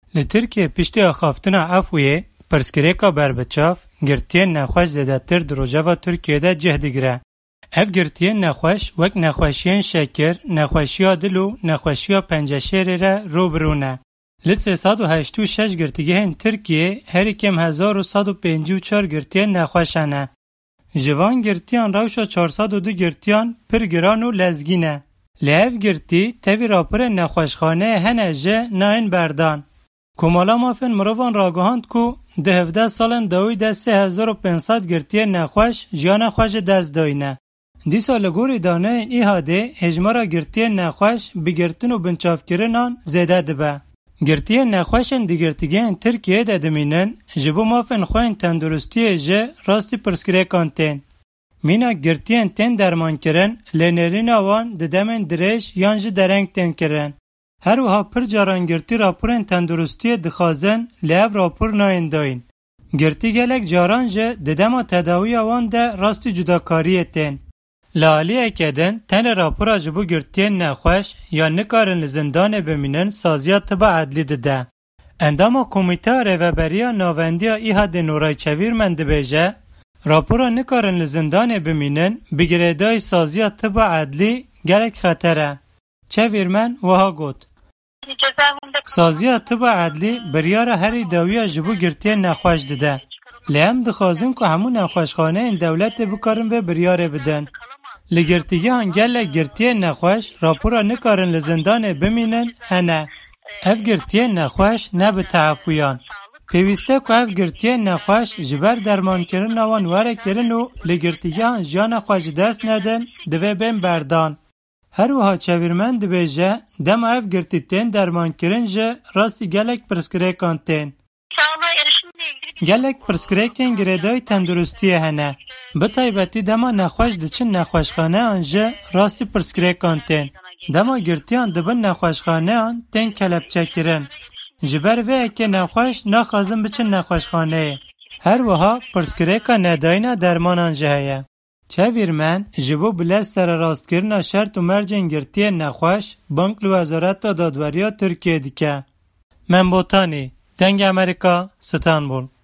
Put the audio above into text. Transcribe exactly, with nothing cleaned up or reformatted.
لی ترکیه پشتی آخافتنا عفویه پرسکریکا بربچاف گرتین نخوش زیادتر دروجاوا ترکیه ده جه دیگره. اف گرتین نخوش وک نخوشیان شکر، نخوشیا دلو، نخوشیا پنجشیر را رو برونه. لی سیصد و هشتاد و شش گرتیگهن ترکیه هری کم هزار و صد و پنجاه و چهار گرتین نخوشانه. جوان گرتیان روشا چهارصد و دو گرتیان پر گران و لزگینه. لی اف گرتی تاوی راپر نخوشخانه هنه جه ناین بردان. کمالا مافن مروان راگهاند کو ده هفده سالن دوی ده سه هزار و پنصد گرتی نخوش جیان خوش دست داینه. دی سال گوری دانه ای هاده هجمارا گرتی نخوش بگرتن و بنچاف کرنان زیده دبه. گرتی نخوشن دی گرتیگین ترکیه ده دمینن جبو مافن خوین تندرستی جه راستی پرسکره کانتین. مینا گرتین تن درمان کرن لینرین آوان ده دمن دریش یانج درنگ تن کرن. هر وها پر جاران گرتی راپورن تندرستی دخازن لیو راپور ناین داین. گرتی گلک جاران جه ددما تداوی آوان ده راستی جداکاریه تن. لالی اکدن تن راپورا جبو گرتین نخوش یا نکارن لزندان بمینن سازیا تبا عدلی ده. انداما کمیته ریوبریا ناوندیا ایها ده نورای چویر من ده بیجه راپورا نکارن لزندان بمینن بگریدای سازیا تبا عدلی گلک خطره. چویرمن وها گوت. سازیا تبا عدلی بریار هری داویا جبو گرتی نخوش دده. لیم دخوازن که همون نخوشخانه این دولت بکارن و بریاره بدن. لگرتیگه هنگل گرتی نخوش راپورا نکارن لزندان بمینن هنه. اف گرتی نخوش نه به تعفویان. پیوسته که اف گرتی نخوش جبر درمان کرن آوان واره کرن و لگرتیگه هن جان خوش دست ندن دوه بین بردان. هر وها چویرمن دبیجه دم اف گرتیتین درمان کرنجه راستی گلک پرسکره کانتین. گلک پرسکره کن گریدای تندرستی هنه. به طیبتی دما نخوش دچن نخوشخانه آنجه راستی پرسکره کانتین. دما گرتیان دبن نخوشخانه آن تین کلبچه کرن. جبر وی اکه نخوش نخوازم بچن نخوشخانه. هر وها پرسکره که نداینا درمان آنجه هیه. چویرمن جبو بلس سر راست کرنا شرط و مرجن گرتی نخوش بانک وزارت دادواریا ترکیه دیکه. من بوتانی دنگ امریکا ستانبول.